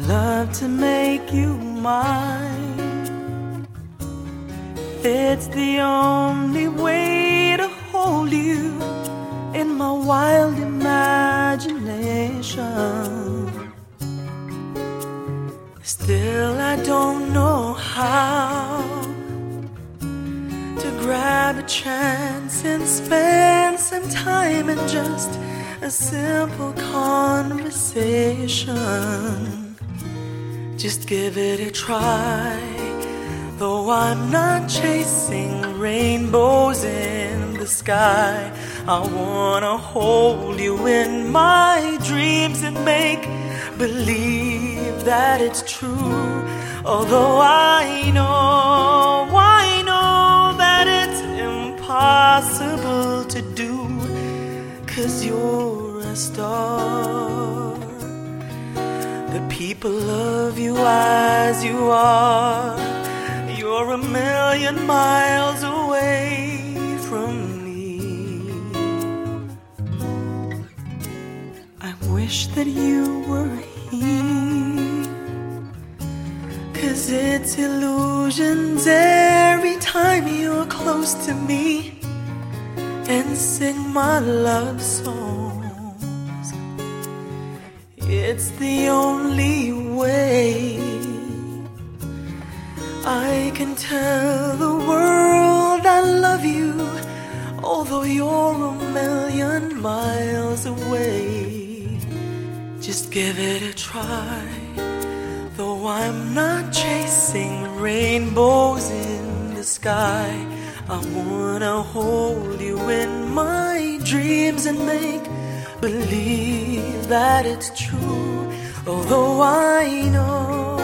love to make you mine. It's the only way to hold you in my wild imagination. Still I don't know how to grab a chance and spend some time in just a simple conversation. Just give it a try. Though I'm not chasing rainbows in the sky, I wanna hold you in my dreams and make believe that it's true. Although I know that it's impossible to do, 'cause you're a star. The people love you as you are. You're a million miles away from me. I wish that you were here, 'cause it's illusions every time you're close to me and sing my love songs. It's the only way I can tell the world I love you, although you're a million miles away. Just give it a try. Though I'm not chasing rainbows in the sky, I wanna hold you in my dreams and make believe that it's true. Although I know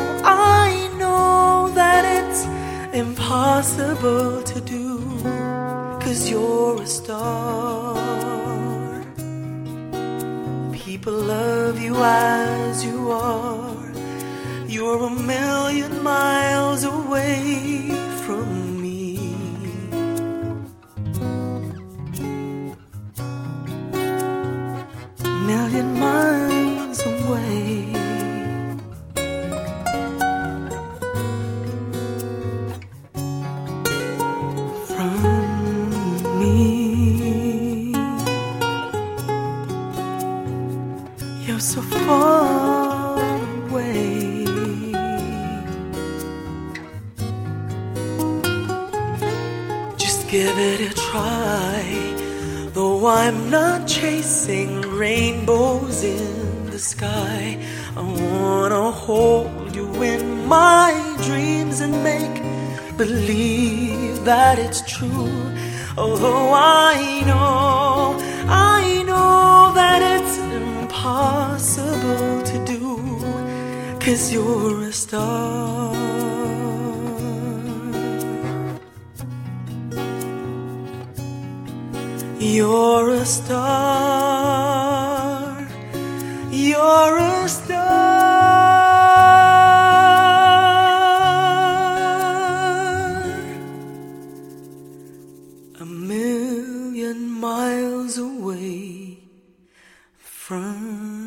that it's impossible to do, 'cause you're a star. People love you as you are. You're a million miles away from me. Million miles away. You're so far away. Just give it a try. Though I'm not chasing rainbows in the sky, I wanna hold you in my dreams and make believe that it's true. Although I know that it's impossible to do, 'cause you're a star. You're a star. You're a star. A million miles away from